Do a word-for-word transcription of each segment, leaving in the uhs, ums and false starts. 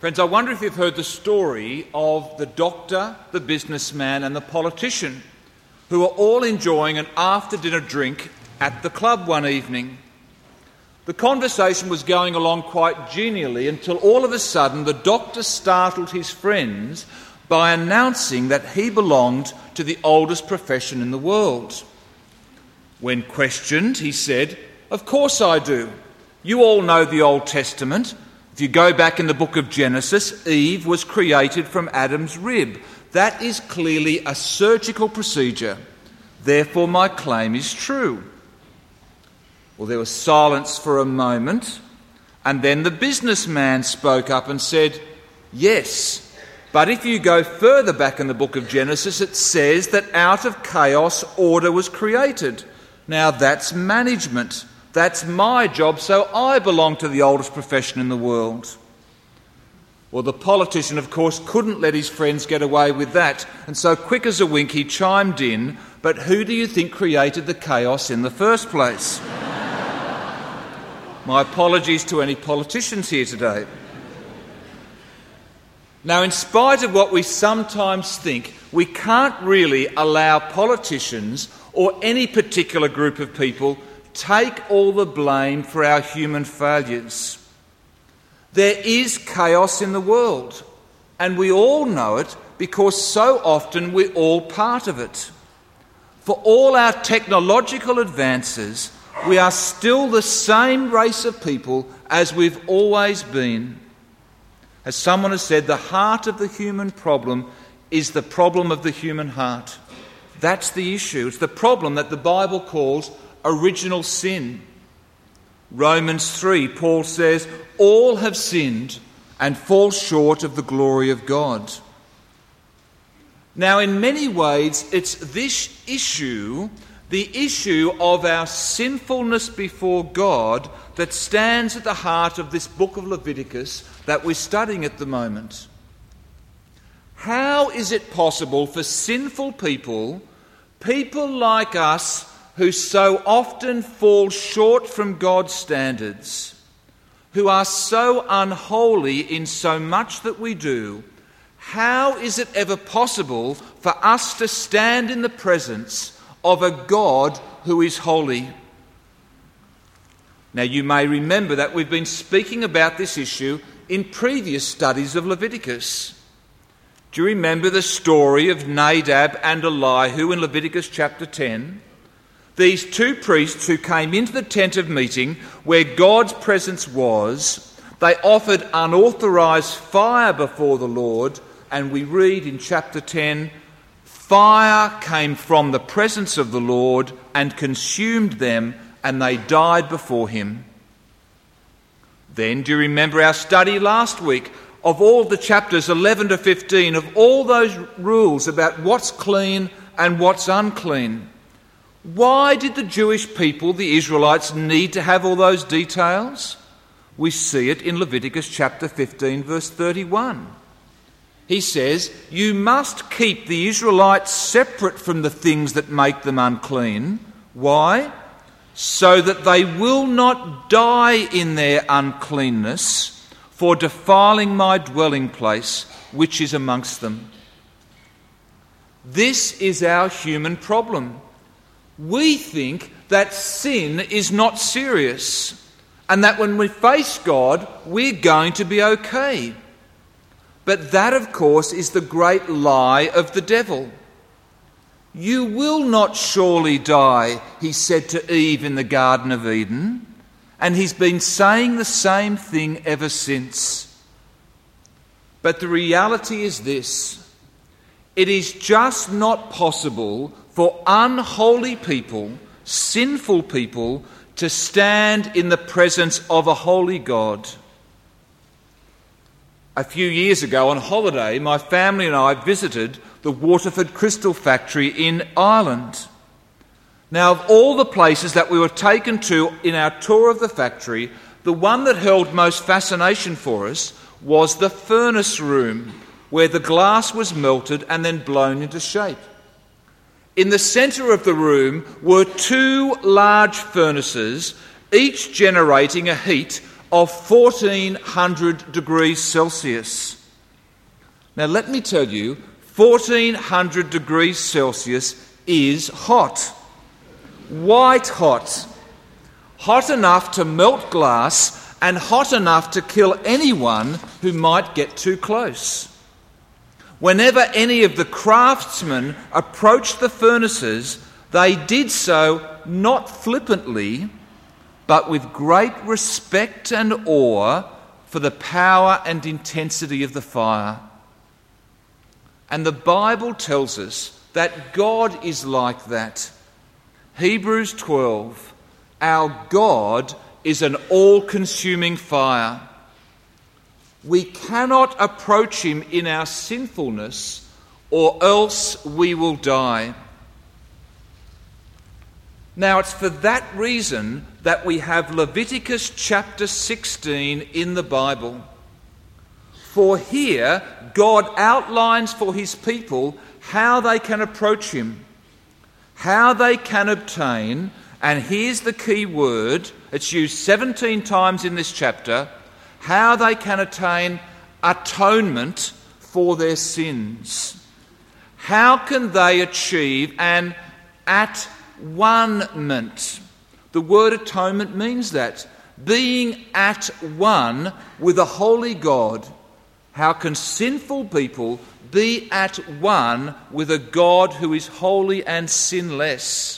Friends, I wonder if you've heard the story of the doctor, the businessman and the politician who are all enjoying an after-dinner drink at the club one evening. The conversation was going along quite genially until all of a sudden the doctor startled his friends by announcing that he belonged to the oldest profession in the world. When questioned, he said, "Of course I do. You all know the Old Testament. If you go back in the book of Genesis, Eve was created from Adam's rib. That is clearly a surgical procedure. Therefore, my claim is true." Well, there was silence for a moment, and then the businessman spoke up and said, "Yes, but if you go further back in the book of Genesis, it says that out of chaos, order was created. Now that's management. That's my job, so I belong to the oldest profession in the world." Well, the politician, of course, couldn't let his friends get away with that, and so quick as a wink he chimed in, "But who do you think created the chaos in the first place?" My apologies to any politicians here today. Now, in spite of what we sometimes think, we can't really allow politicians or any particular group of people take all the blame for our human failures. There is chaos in the world, and we all know it because so often we're all part of it. For all our technological advances, we are still the same race of people as we've always been. As someone has said, the heart of the human problem is the problem of the human heart. That's the issue. It's the problem that the Bible calls original sin. Romans three, Paul says, "All have sinned and fall short of the glory of God." Now, in many ways, it's this issue, the issue of our sinfulness before God, that stands at the heart of this book of Leviticus that we're studying at the moment. How is it possible for sinful people, people like us, who so often fall short from God's standards, who are so unholy in so much that we do, how is it ever possible for us to stand in the presence of a God who is holy? Now, you may remember that we've been speaking about this issue in previous studies of Leviticus. Do you remember the story of Nadab and Abihu in Leviticus chapter ten? These two priests who came into the tent of meeting where God's presence was, they offered unauthorised fire before the Lord, and we read in chapter ten, "Fire came from the presence of the Lord and consumed them, and they died before him." Then, do you remember our study last week of all the chapters eleven to fifteen, of all those rules about what's clean and what's unclean? Why did the Jewish people, the Israelites, need to have all those details? We see it in Leviticus chapter fifteen, verse thirty-one. He says, "You must keep the Israelites separate from the things that make them unclean." Why? "So that they will not die in their uncleanness for defiling my dwelling place, which is amongst them." This is our human problem. We think that sin is not serious and that when we face God, we're going to be okay. But that, of course, is the great lie of the devil. "You will not surely die," he said to Eve in the Garden of Eden, and he's been saying the same thing ever since. But the reality is this: it is just not possible for unholy people, sinful people, to stand in the presence of a holy God. A few years ago on holiday, my family and I visited the Waterford Crystal Factory in Ireland. Now, of all the places that we were taken to in our tour of the factory, the one that held most fascination for us was the furnace room, where the glass was melted and then blown into shape. In the centre of the room were two large furnaces, each generating a heat of fourteen hundred degrees Celsius. Now let me tell you, fourteen hundred degrees Celsius is hot. White hot. Hot enough to melt glass and hot enough to kill anyone who might get too close. Whenever any of the craftsmen approached the furnaces, they did so not flippantly, but with great respect and awe for the power and intensity of the fire. And the Bible tells us that God is like that. Hebrews twelve, our God is an all-consuming fire. We cannot approach him in our sinfulness, or else we will die. Now, it's for that reason that we have Leviticus chapter sixteen in the Bible. For here, God outlines for his people how they can approach him, how they can obtain, and here's the key word, it's used seventeen times in this chapter, how they can attain atonement for their sins. How can they achieve an at-one-ment? The word atonement means that. Being at one with a holy God. How can sinful people be at one with a God who is holy and sinless?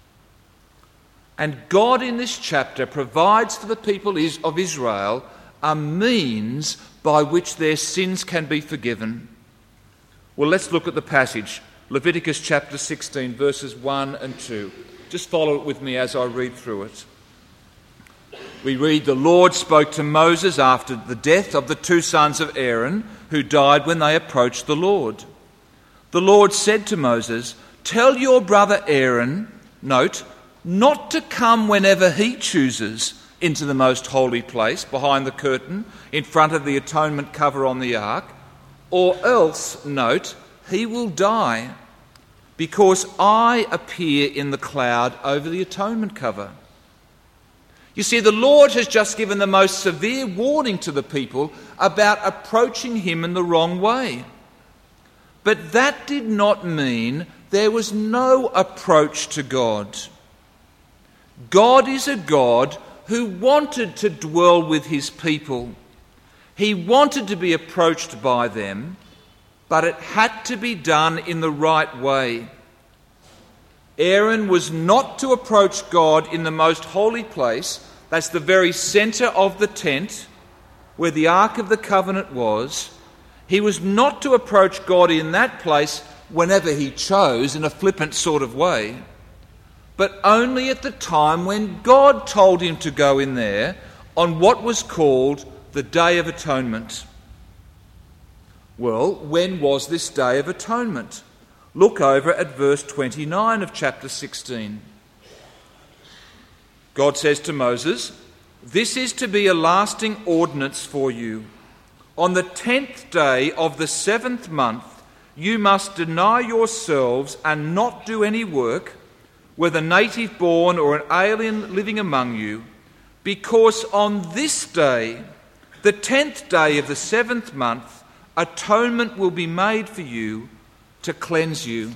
And God in this chapter provides for the people of Israel a means by which their sins can be forgiven. Well, let's look at the passage. Leviticus chapter sixteen, verses one and two. Just follow it with me as I read through it. We read, "The Lord spoke to Moses after the death of the two sons of Aaron, who died when they approached the Lord. The Lord said to Moses, 'Tell your brother Aaron,'" note, "'not to come whenever he chooses into the most holy place behind the curtain in front of the atonement cover on the ark, or else,' note, 'he will die, because I appear in the cloud over the atonement cover.'" You see, the Lord has just given the most severe warning to the people about approaching him in the wrong way. But that did not mean there was no approach to God. God is a God who wanted to dwell with his people. He wanted to be approached by them, but it had to be done in the right way. Aaron was not to approach God in the most holy place. That's the very centre of the tent where the Ark of the Covenant was. He was not to approach God in that place whenever he chose in a flippant sort of way, but only at the time when God told him to go in there on what was called the Day of Atonement. Well, when was this Day of Atonement? Look over at verse twenty-nine of chapter sixteen. God says to Moses, "This is to be a lasting ordinance for you. On the tenth day of the seventh month, you must deny yourselves and not do any work, whether native born or an alien living among you, because on this day, the tenth day of the seventh month, atonement will be made for you to cleanse you."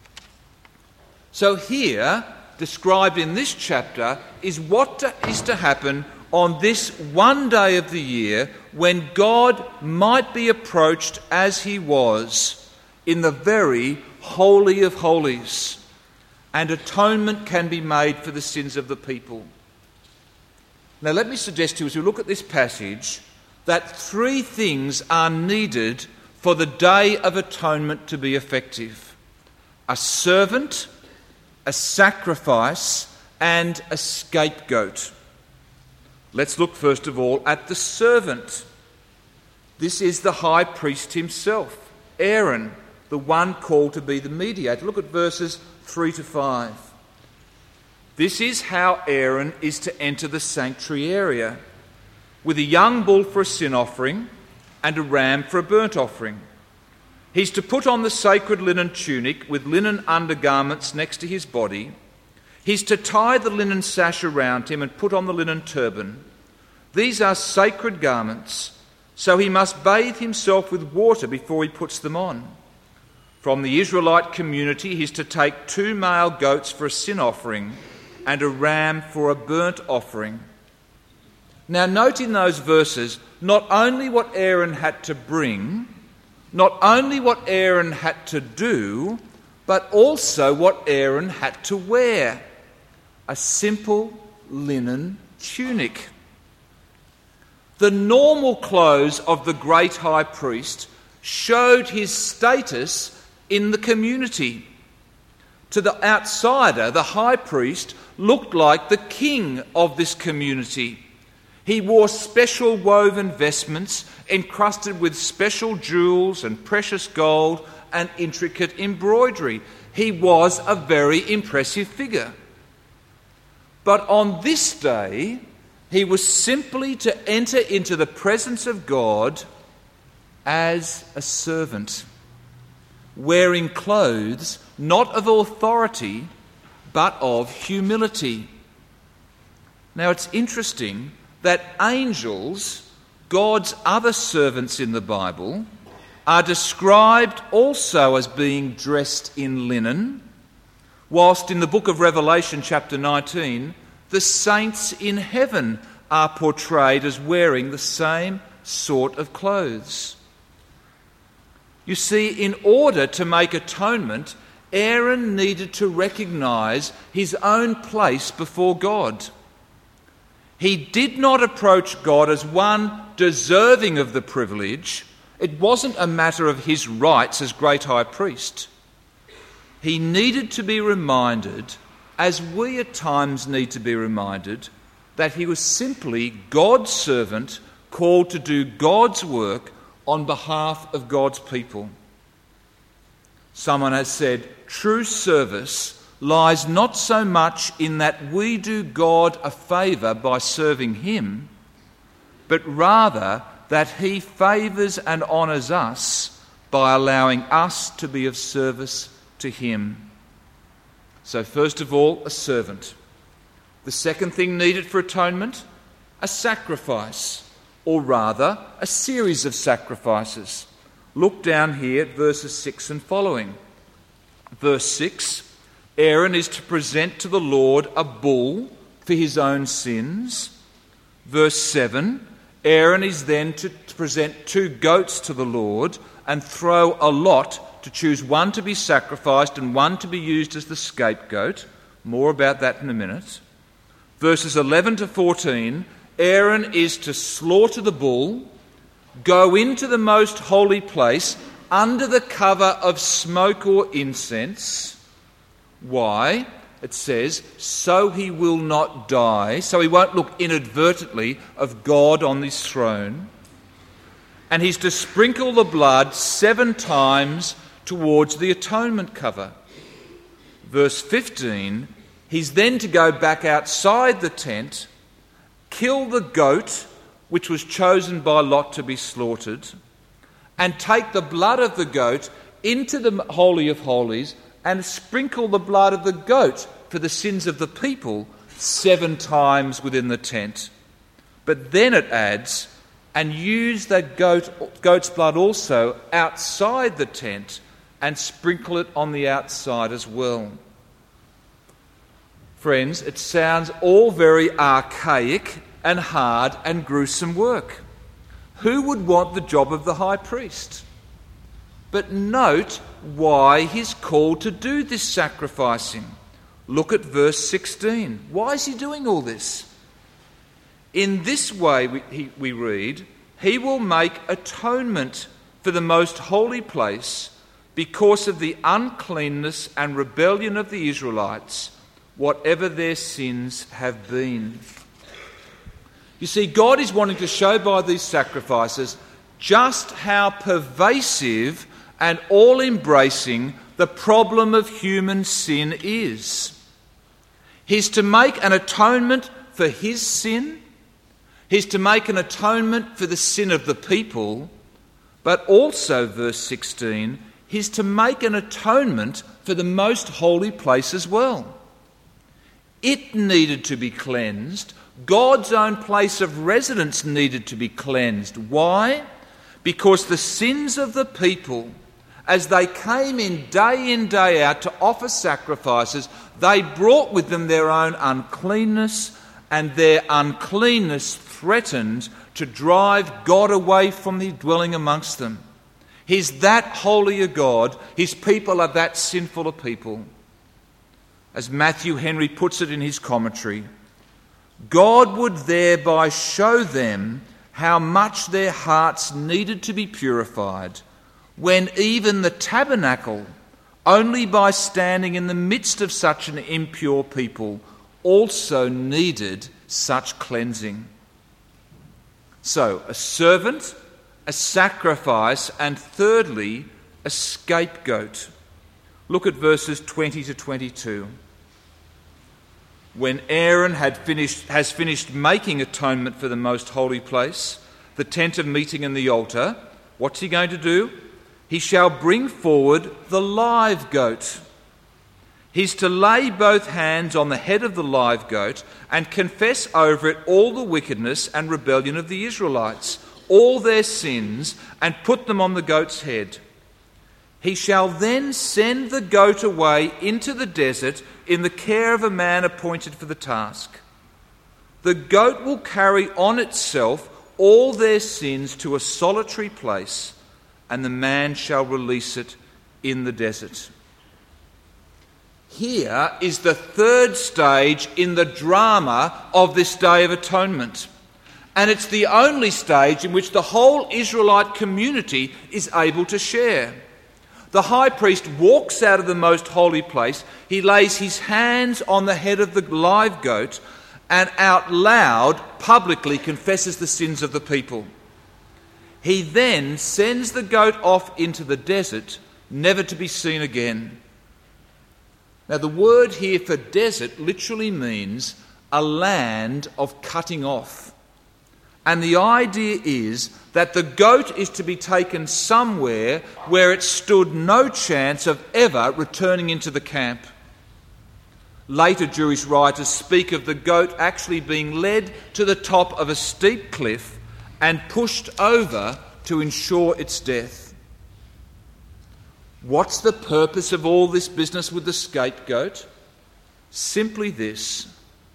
So here, described in this chapter, is what to, is to happen on this one day of the year when God might be approached as he was in the very Holy of Holies, and atonement can be made for the sins of the people. Now let me suggest to you, as we look at this passage, that three things are needed for the Day of Atonement to be effective: a servant, a sacrifice, and a scapegoat. Let's look first of all at the servant. This is the high priest himself, Aaron, the one called to be the mediator. Look at verses three to five. This is how Aaron is to enter the sanctuary area, with a young bull for a sin offering and a ram for a burnt offering. He's to put on the sacred linen tunic with linen undergarments next to his body. He's to tie the linen sash around him and put on the linen turban. These are sacred garments, so he must bathe himself with water before he puts them on. From the Israelite community, he is to take two male goats for a sin offering and a ram for a burnt offering. Now note in those verses not only what Aaron had to bring, not only what Aaron had to do, but also what Aaron had to wear: a simple linen tunic. The normal clothes of the great high priest showed his status in the community. To the outsider, the high priest looked like the king of this community. He wore special woven vestments encrusted with special jewels and precious gold and intricate embroidery. He was a very impressive figure. But on this day, he was simply to enter into the presence of God as a servant, wearing clothes not of authority but of humility. Now it's interesting that angels, God's other servants in the Bible, are described also as being dressed in linen, whilst in the book of Revelation chapter nineteen, the saints in heaven are portrayed as wearing the same sort of clothes. You see, in order to make atonement, Aaron needed to recognise his own place before God. He did not approach God as one deserving of the privilege. It wasn't a matter of his rights as great high priest. He needed to be reminded, as we at times need to be reminded, that he was simply God's servant called to do God's work on behalf of God's people. Someone has said, true service lies not so much in that we do God a favour by serving him, but rather that he favours and honours us by allowing us to be of service to him. So first of all, a servant. The second thing needed for atonement, a sacrifice, or rather a series of sacrifices. Look down here at verses six and following. Verse six, Aaron is to present to the Lord a bull for his own sins. Verse seven, Aaron is then to present two goats to the Lord and throw a lot to choose one to be sacrificed and one to be used as the scapegoat. More about that in a minute. Verses eleven to fourteen, Aaron is to slaughter the bull, go into the most holy place under the cover of smoke or incense. Why? It says, so he will not die, so he won't look inadvertently of God on his throne. And he's to sprinkle the blood seven times towards the atonement cover. Verse fifteen, he's then to go back outside the tent, kill the goat which was chosen by Lot to be slaughtered, and take the blood of the goat into the Holy of Holies and sprinkle the blood of the goat for the sins of the people seven times within the tent. But then it adds, and use that goat, goat's blood also outside the tent and sprinkle it on the outside as well. Friends, it sounds all very archaic and hard and gruesome work. Who would want the job of the high priest? But note why he's called to do this sacrificing. Look at verse sixteen. Why is he doing all this? In this way, we, he, we read, he will make atonement for the most holy place because of the uncleanness and rebellion of the Israelites, whatever their sins have been. You see, God is wanting to show by these sacrifices just how pervasive and all-embracing the problem of human sin is. He's to make an atonement for his sin. He's to make an atonement for the sin of the people. But also, verse sixteen, he's to make an atonement for the most holy place as well. It needed to be cleansed God's own place of residence needed to be cleansed. Why? Because the sins of the people, as they came in day in, day out to offer sacrifices, they brought with them their own uncleanness, and their uncleanness threatened to drive God away from the dwelling amongst them. He's that holy a God. His people are that sinful a people. As Matthew Henry puts it in his commentary, God would thereby show them how much their hearts needed to be purified, when even the tabernacle, only by standing in the midst of such an impure people, also needed such cleansing. So, a servant, a sacrifice, and thirdly, a scapegoat. Look at verses twenty to twenty-two. When Aaron had finished, has finished making atonement for the most holy place, the tent of meeting and the altar, what's he going to do? He shall bring forward the live goat. He's to lay both hands on the head of the live goat and confess over it all the wickedness and rebellion of the Israelites, all their sins, and put them on the goat's head. He shall then send the goat away into the desert in the care of a man appointed for the task. The goat will carry on itself all their sins to a solitary place, and the man shall release it in the desert. Here is the third stage in the drama of this Day of Atonement. And it's the only stage in which the whole Israelite community is able to share. The high priest walks out of the most holy place. He lays his hands on the head of the live goat and out loud publicly confesses the sins of the people. He then sends the goat off into the desert, never to be seen again. Now, the word here for desert literally means a land of cutting off. And the idea is that the goat is to be taken somewhere where it stood no chance of ever returning into the camp. Later Jewish writers speak of the goat actually being led to the top of a steep cliff and pushed over to ensure its death. What's the purpose of all this business with the scapegoat? Simply this: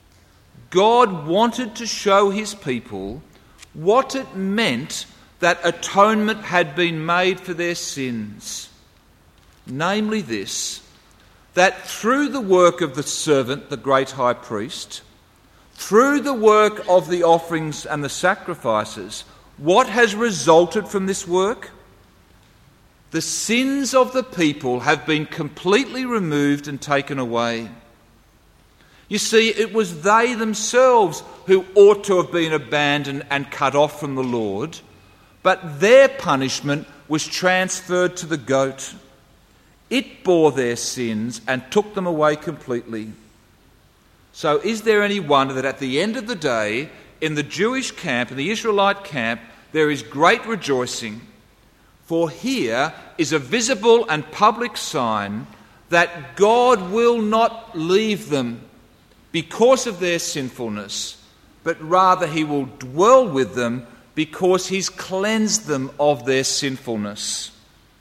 God wanted to show his people what it meant that atonement had been made for their sins. Namely this, that through the work of the servant, the great high priest, through the work of the offerings and the sacrifices, what has resulted from this work? The sins of the people have been completely removed and taken away. You see, it was they themselves who ought to have been abandoned and cut off from the Lord, but their punishment was transferred to the goat. It bore their sins and took them away completely. So is there any wonder that at the end of the day, in the Jewish camp, in the Israelite camp, there is great rejoicing? For here is a visible and public sign that God will not leave them because of their sinfulness, but rather he will dwell with them because he's cleansed them of their sinfulness.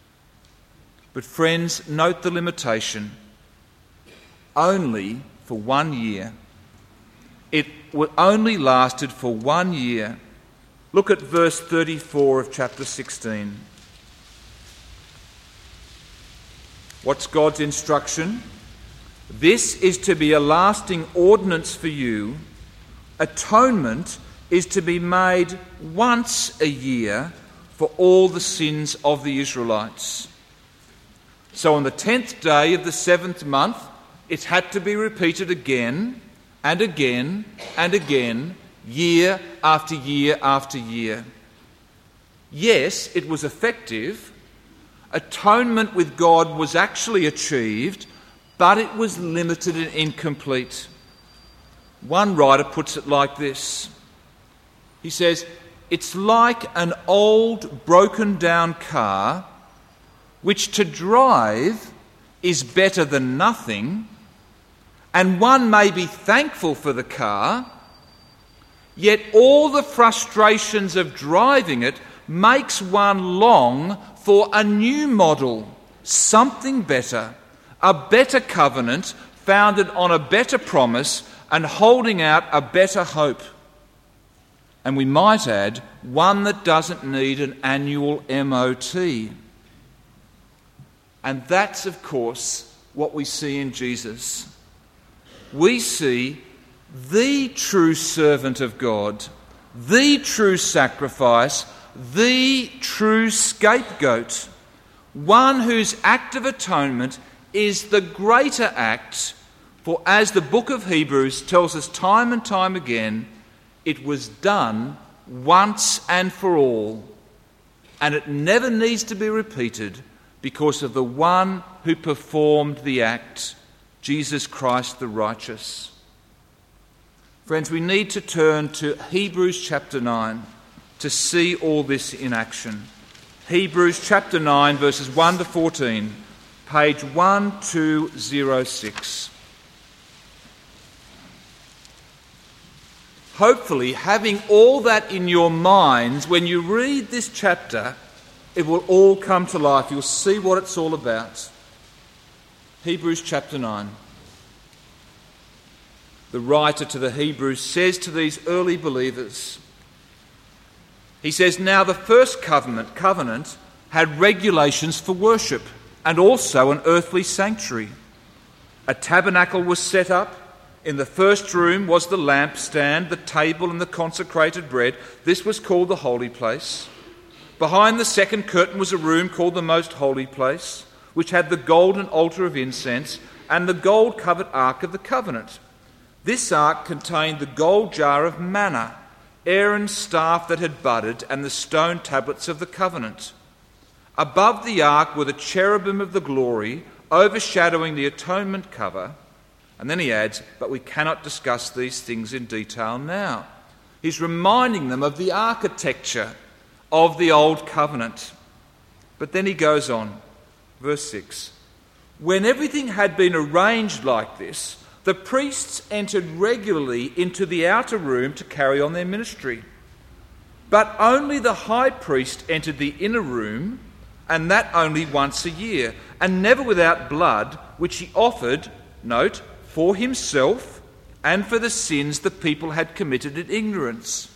But friends, note the limitation. Only for one year. It only lasted for one year. Look at verse thirty-four of chapter sixteen. What's God's instruction? This is to be a lasting ordinance for you. Atonement is to be made once a year for all the sins of the Israelites. So on the tenth day of the seventh month, it had to be repeated again and again and again, year after year after year. Yes, it was effective. Atonement with God was actually achieved, but it was limited and incomplete. One writer puts it like this. He says, it's like an old broken down car which to drive is better than nothing, and one may be thankful for the car, Yet all the frustrations of driving it makes one long for a new model, something better, a better covenant founded on a better promise and holding out a better hope. And we might add, one that doesn't need an annual M O T. And that's, of course, what we see in Jesus. We see the true servant of God, the true sacrifice, the true scapegoat, one whose act of atonement is the greater act, for as the book of Hebrews tells us time and time again, it was done once and for all, and it never needs to be repeated because of the one who performed the act, Jesus Christ the righteous. Friends, we need to turn to Hebrews chapter nine to see all this in action. Hebrews chapter nine, verses one to fourteen, page twelve oh six. Hopefully, having all that in your minds, when you read this chapter, it will all come to life. You'll see what it's all about. Hebrews chapter nine. The writer to the Hebrews says to these early believers, he says, now the first covenant, covenant had regulations for worship and also an earthly sanctuary. A tabernacle was set up. In the first room was the lampstand, the table and the consecrated bread. This was called the holy place. Behind the second curtain was a room called the most holy place, which had the golden altar of incense and the gold-covered ark of the covenant. This ark contained the gold jar of manna, Aaron's staff that had budded, and the stone tablets of the covenant. Above the ark were the cherubim of the glory, overshadowing the atonement cover. And then he adds, but we cannot discuss these things in detail now. He's reminding them of the architecture of the old covenant. But then he goes on, verse six. When everything had been arranged like this, the priests entered regularly into the outer room to carry on their ministry. But only the high priest entered the inner room, and that only once a year, and never without blood, which he offered, note, for himself and for the sins the people had committed in ignorance.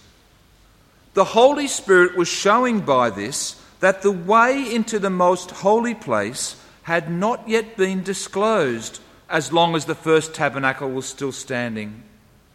The Holy Spirit was showing by this that the way into the most holy place had not yet been disclosed, as long as the first tabernacle was still standing.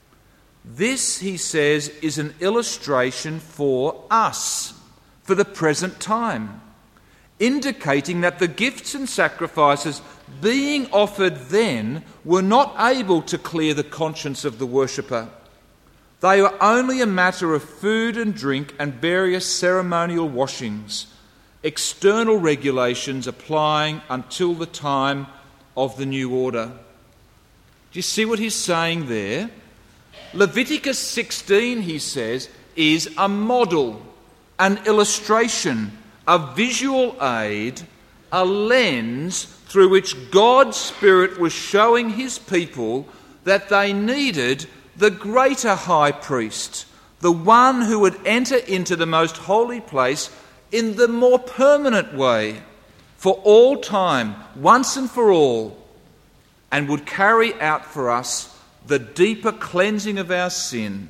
This, he says, is an illustration for us, for the present time, indicating that the gifts and sacrifices being offered then were not able to clear the conscience of the worshipper. They were only a matter of food and drink and various ceremonial washings, external regulations applying until the time of the new order. Do you see what he's saying there? Leviticus sixteen, he says, is a model, an illustration, a visual aid, a lens through which God's Spirit was showing his people that they needed the greater high priest, the one who would enter into the most holy place in the more permanent way, for all time, once and for all, and would carry out for us the deeper cleansing of our sin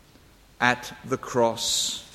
at the cross.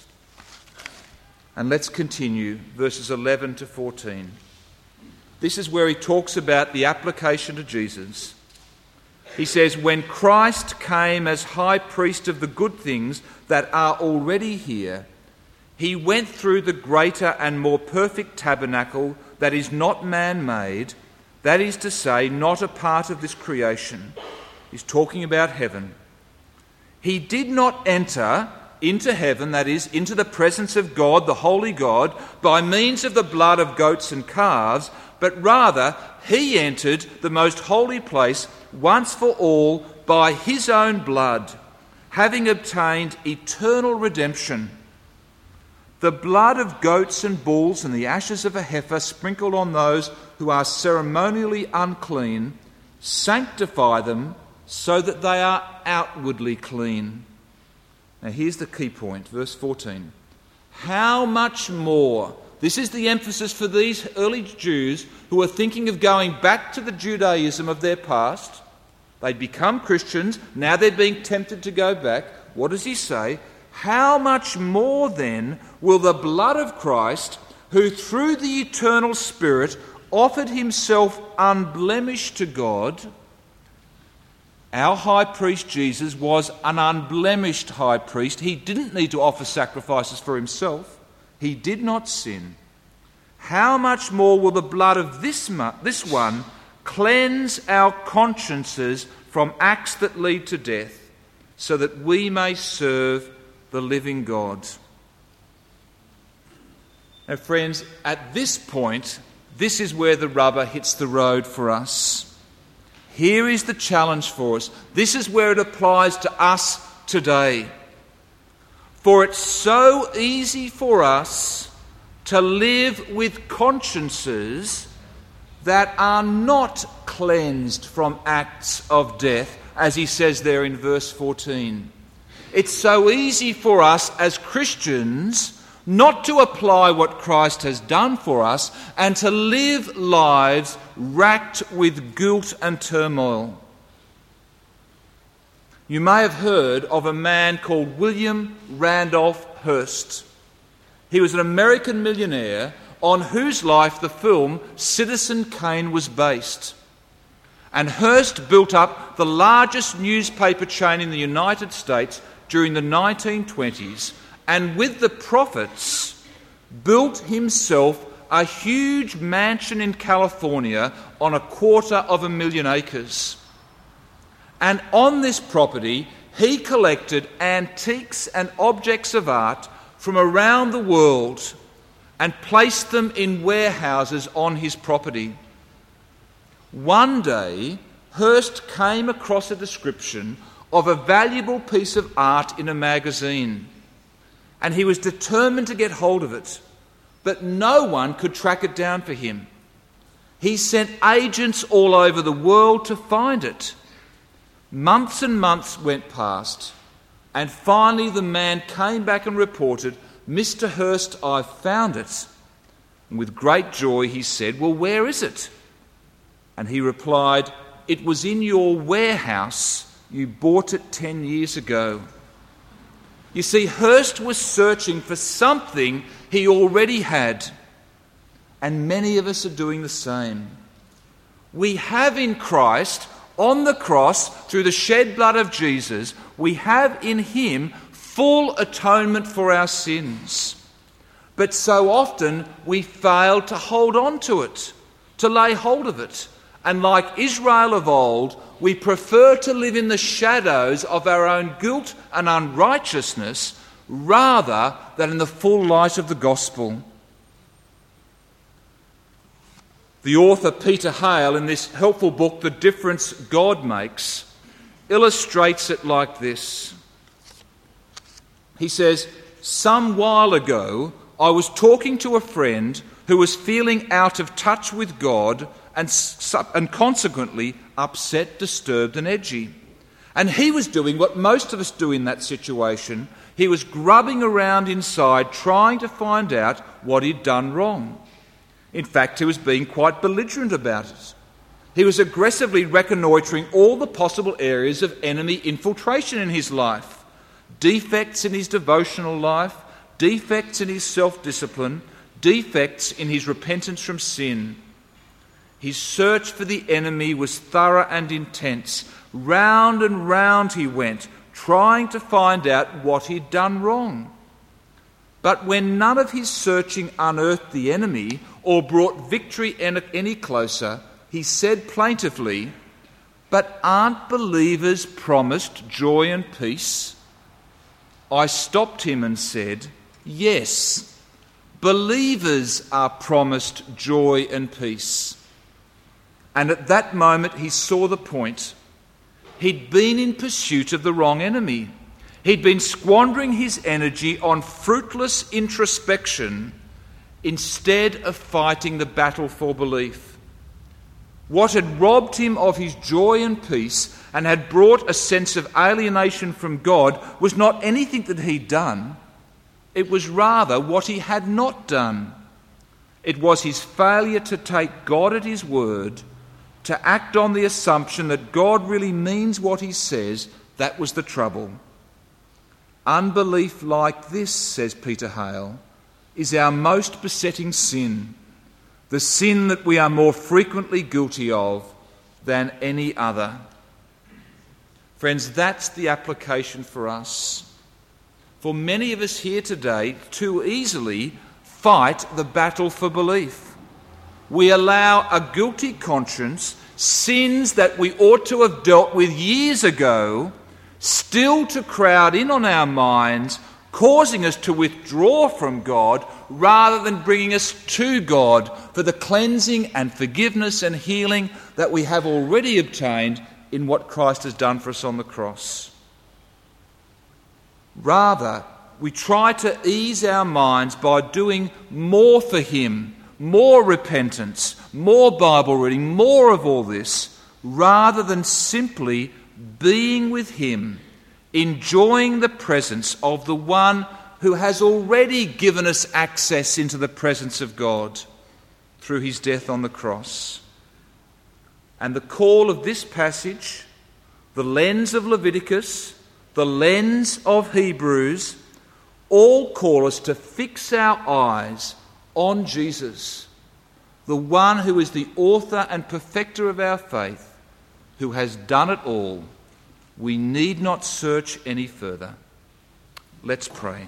And let's continue, verses eleven to fourteen. This is where he talks about the application to Jesus. He says, when Christ came as high priest of the good things that are already here, he went through the greater and more perfect tabernacle that is not man-made, that is to say, not a part of this creation. He's talking about heaven. He did not enter into heaven, that is, into the presence of God, the holy God, by means of the blood of goats and calves, but rather he entered the most holy place once for all by his own blood, having obtained eternal redemption. The blood of goats and bulls and the ashes of a heifer sprinkled on those who are ceremonially unclean sanctify them so that they are outwardly clean. Now here's the key point, verse fourteen. How much more? This is the emphasis for these early Jews who are thinking of going back to the Judaism of their past. They'd become Christians, now they're being tempted to go back. What does he say? How much more then will the blood of Christ, who through the eternal Spirit offered himself unblemished to God. Our high priest Jesus was an unblemished high priest. He didn't need to offer sacrifices for himself. He did not sin. How much more will the blood of this, mu- this one cleanse our consciences from acts that lead to death, so that we may serve the living God? Now, friends, at this point, this is where the rubber hits the road for us. Here is the challenge for us. This is where it applies to us today. For it's so easy for us to live with consciences that are not cleansed from acts of death, as he says there in verse fourteen. It's so easy for us as Christians not to apply what Christ has done for us and to live lives racked with guilt and turmoil. You may have heard of a man called William Randolph Hearst. He was an American millionaire on whose life the film Citizen Kane was based. And Hearst built up the largest newspaper chain in the United States during the nineteen twenties, and with the profits built himself a huge mansion in California on a quarter of a million acres. And on this property, he collected antiques and objects of art from around the world and placed them in warehouses on his property. One day, Hearst came across a description of a valuable piece of art in a magazine, and he was determined to get hold of it, but no one could track it down for him. He sent agents all over the world to find it. Months and months went past, and finally the man came back and reported, "Mister Hearst, I've found it." And with great joy he said, "Well, where is it?" And he replied, "It was in your warehouse. You bought it ten years ago." You see, Hearst was searching for something he already had, and many of us are doing the same. We have in Christ, on the cross, through the shed blood of Jesus, we have in him full atonement for our sins. But so often we fail to hold on to it, to lay hold of it. And like Israel of old, we prefer to live in the shadows of our own guilt and unrighteousness rather than in the full light of the gospel. The author Peter Hale, in this helpful book, The Difference God Makes, illustrates it like this. He says, "Some while ago, I was talking to a friend who was feeling out of touch with God and, and consequently upset, disturbed and edgy. And he was doing what most of us do in that situation. He was grubbing around inside trying to find out what he'd done wrong. In fact, he was being quite belligerent about it. He was aggressively reconnoitring all the possible areas of enemy infiltration in his life. Defects in his devotional life, defects in his self-discipline, defects in his repentance from sin. His search for the enemy was thorough and intense. Round and round he went, trying to find out what he'd done wrong. But when none of his searching unearthed the enemy or brought victory any closer, he said plaintively, 'But aren't believers promised joy and peace?' I stopped him and said, 'Yes, believers are promised joy and peace.' And at that moment he saw the point. He'd been in pursuit of the wrong enemy. He'd been squandering his energy on fruitless introspection instead of fighting the battle for belief. What had robbed him of his joy and peace and had brought a sense of alienation from God was not anything that he'd done. It was rather what he had not done. It was his failure to take God at his word, to act on the assumption that God really means what he says. That was the trouble. Unbelief like this, says Peter Hale, is our most besetting sin, the sin that we are more frequently guilty of than any other. Friends, that's the application for us. For many of us here today too easily fight the battle for belief. We allow a guilty conscience, sins that we ought to have dealt with years ago, still to crowd in on our minds, causing us to withdraw from God rather than bringing us to God for the cleansing and forgiveness and healing that we have already obtained in what Christ has done for us on the cross. Rather, we try to ease our minds by doing more for him, more repentance, more Bible reading, more of all this, rather than simply being with him, enjoying the presence of the one who has already given us access into the presence of God through his death on the cross. And the call of this passage, the lens of Leviticus, the lens of Hebrews, all call us to fix our eyes on Jesus, the one who is the author and perfecter of our faith, who has done it all. We need not search any further. Let's pray.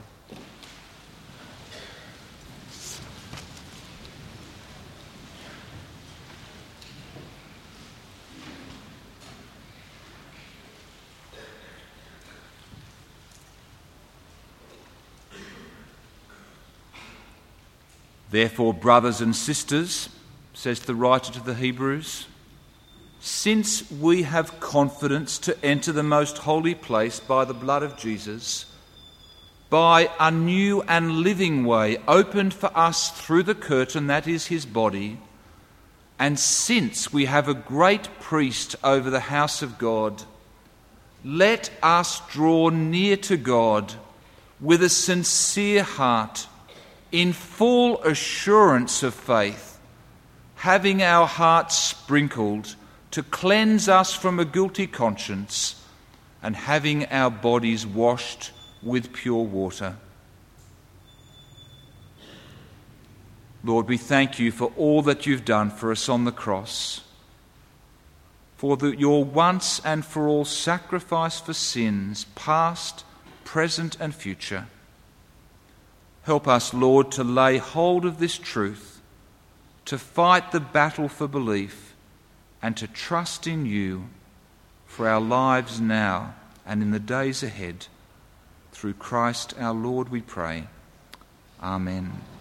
Therefore, brothers and sisters, says the writer to the Hebrews, since we have confidence to enter the most holy place by the blood of Jesus, by a new and living way opened for us through the curtain that is his body, and since we have a great priest over the house of God, let us draw near to God with a sincere heart, in full assurance of faith, having our hearts sprinkled to cleanse us from a guilty conscience, and having our bodies washed with pure water. Lord, we thank you for all that you've done for us on the cross, for the, your once and for all sacrifice for sins, past, present and future. Help us, Lord, to lay hold of this truth, to fight the battle for belief, and to trust in you for our lives now and in the days ahead. Through Christ our Lord we pray. Amen.